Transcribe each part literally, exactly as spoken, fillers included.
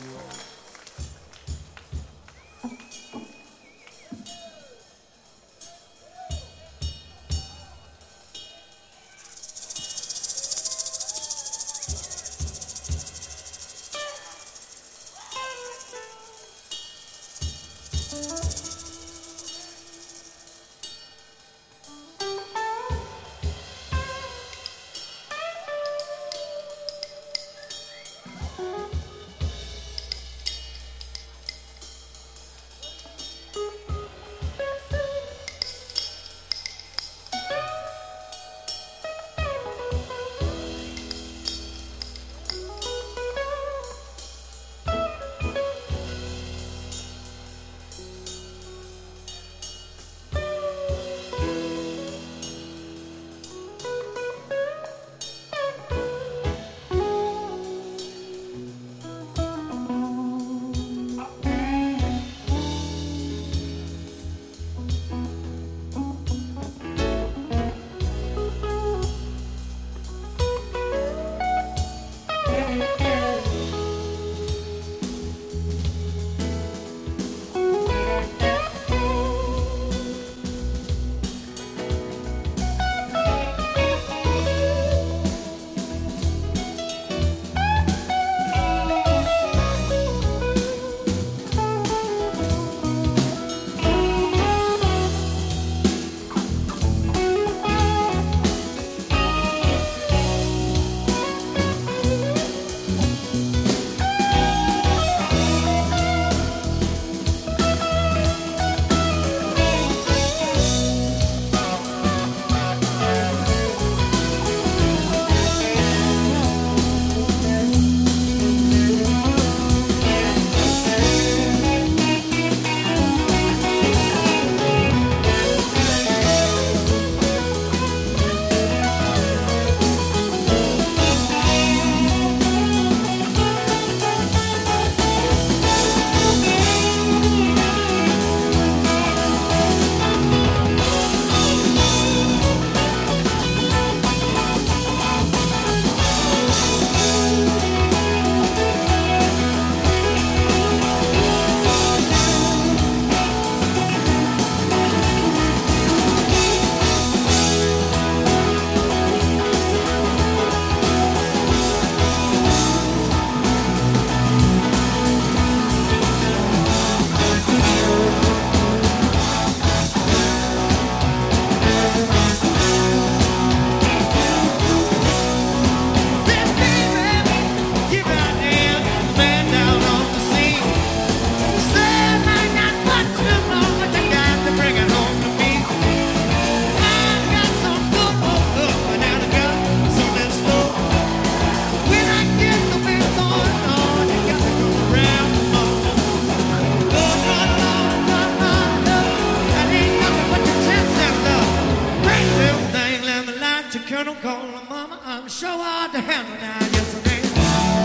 Colonel, call her mama, I'm sure hard to handle now, yes I am.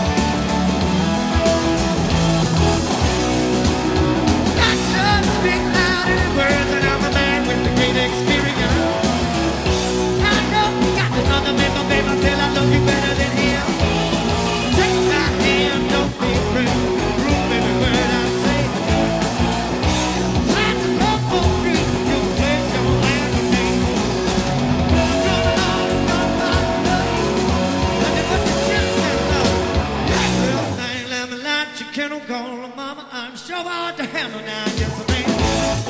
Actions speak loud in words, and I'm a man with the great experience. I know you got another man, but baby, I tell I love you better than him. Take my hand, don't be afraid, prove every word I say. Time to love for free, you place your hand with me. Colonel, call her mama, I'm sure hard to handle now, yes I am.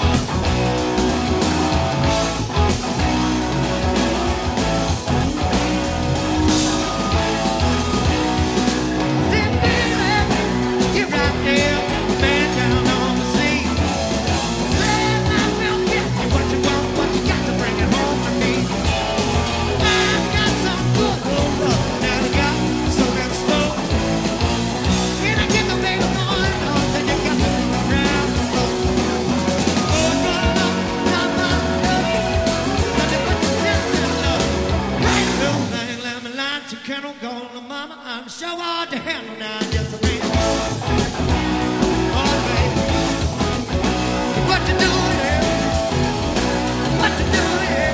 See, baby, you're right there, man down on the sea. Say I will get you what you want, but you got to bring it home to me. I've got some good old love, now I got so damn slow. When I get the baby on, oh, then you got to be around the floor. Oh, no, no, no, no, no. Nothing but the tender love. Right, little thing, let me lie to Colonel, call her mama, I'm sure hard to handle now, yes I am. Oh, baby, what you doing here? What you doing here?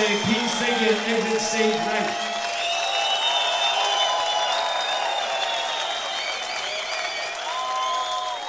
Pete Sagan, exit stage right.